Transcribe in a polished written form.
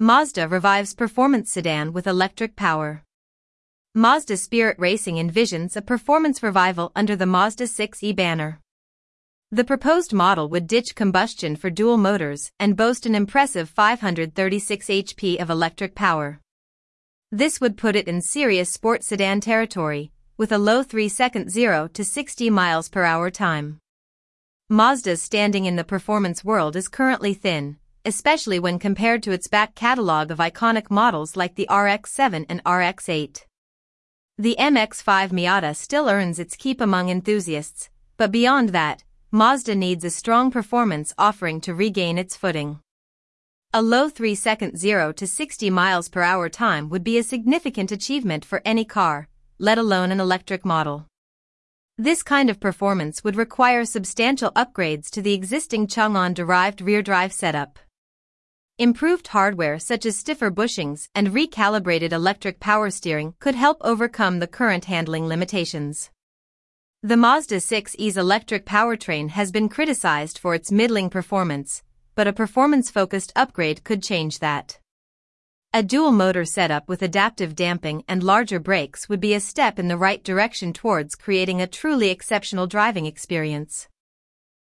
Mazda revives performance sedan with electric power. Mazda Spirit Racing envisions a performance revival under the Mazda 6e banner. The proposed model would ditch combustion for dual motors and boast an impressive 536 HP of electric power. This would put it in serious sport sedan territory, with a low 3-second 0 to 60 miles per hour time. Mazda's standing in the performance world is currently thin, especially when compared to its back catalog of iconic models like the RX-7 and RX-8. The MX-5 Miata still earns its keep among enthusiasts, but beyond that, Mazda needs a strong performance offering to regain its footing. A low 3-second 0 to 60 miles per hour time would be a significant achievement for any car, let alone an electric model. This kind of performance would require substantial upgrades to the existing Chang'an-derived rear-drive setup. Improved hardware such as stiffer bushings and recalibrated electric power steering could help overcome the current handling limitations. The Mazda 6e's electric powertrain has been criticized for its middling performance, but a performance-focused upgrade could change that. A dual-motor setup with adaptive damping and larger brakes would be a step in the right direction towards creating a truly exceptional driving experience.